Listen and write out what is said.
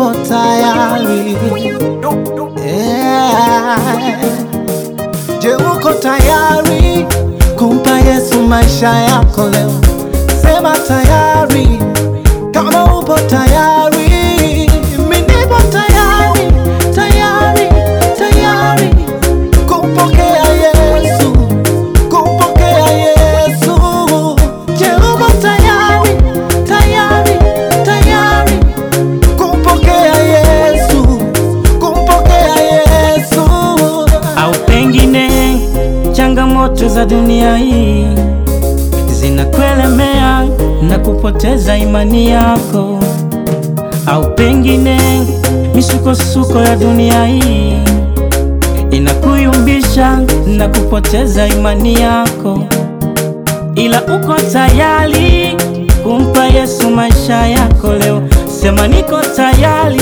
uko tayari? Je, uko tayari kumpa Yesu maisha yako leo? Sema tayari. Kama upo tayari, mimi nipo tayari, tayari, tayari kumpokea Yesu, kumpokea Yesu. Je, uko tayari, tayari, tayari kumpokea Yesu, kumpokea Yesu? Au pengine changamoto za dunia hii zinakulemea na kupoteza imani yako, au pengine misukosuko ya dunia hii inakuyumbisha na kupoteza imani yako, ila uko tayari kumpa Yesu maisha yako leo. Sema niko tayari.